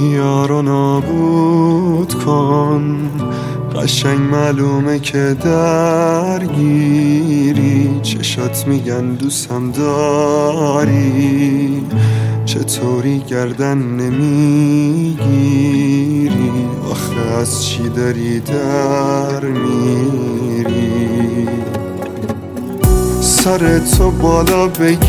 یارو نابود کن، قشنگ معلومه که درگیری، چشات میگن دوستم داری، چطوری گردن نمیگیری، آخه از چی داری در میری، سر تو بالا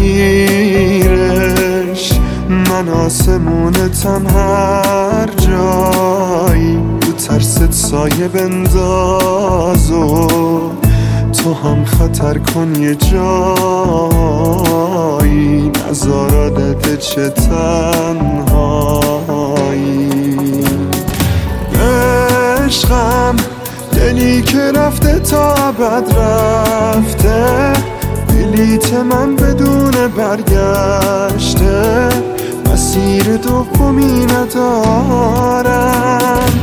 بگیرش، من آسمونتم هر جایی، تو ترست سایه بنداز و تو هم خطر کن یه جایی، نزارادت چه تنهایی. عشقم دلی که رفته تا ابد رفته، بلیت من بدون برگشته، مسیر دومی ندارم.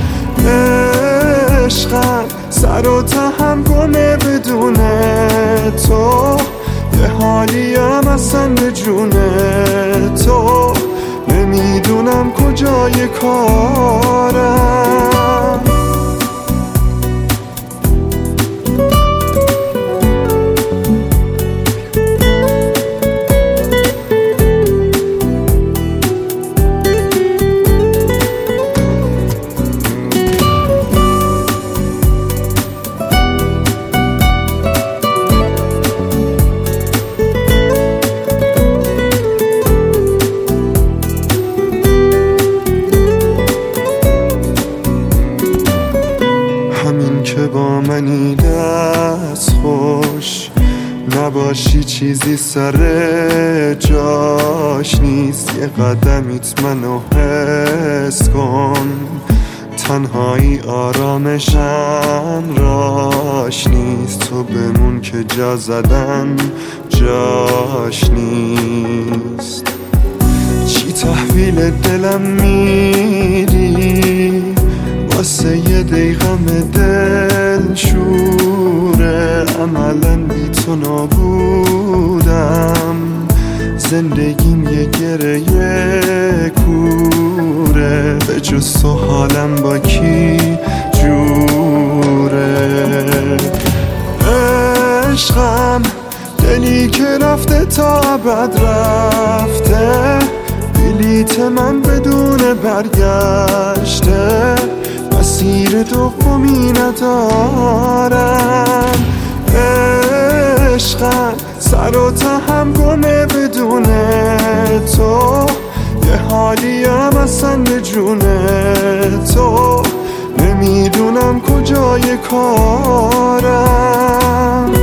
عشقم سر و تهم گمه بدون تو، یه حالیم اصلا به جون تو، نمیدونم کجای کارم. که با منی دست خوش نباشی، چیزی سر جاش نیست، یه قدمیت منو حس کن، تنهایی آرامشم راش نیست، تو بمون که جا زدن جاش نیست. چی تحویل دلم میدی واسه یه دقیقم دل شوره، عملا بی تو نابودم، زندگیم یه گره یه کوره، به جز تو حالم با کی جوره. عشقم دلی که رفته تا ابد رفته، بلیت من بدون برگشته، مسیر دومی ندارم. عشقم سر و تهم گمه بدون تو، یه حالیم اصلا به جون تو، نمیدونم کجای کارم.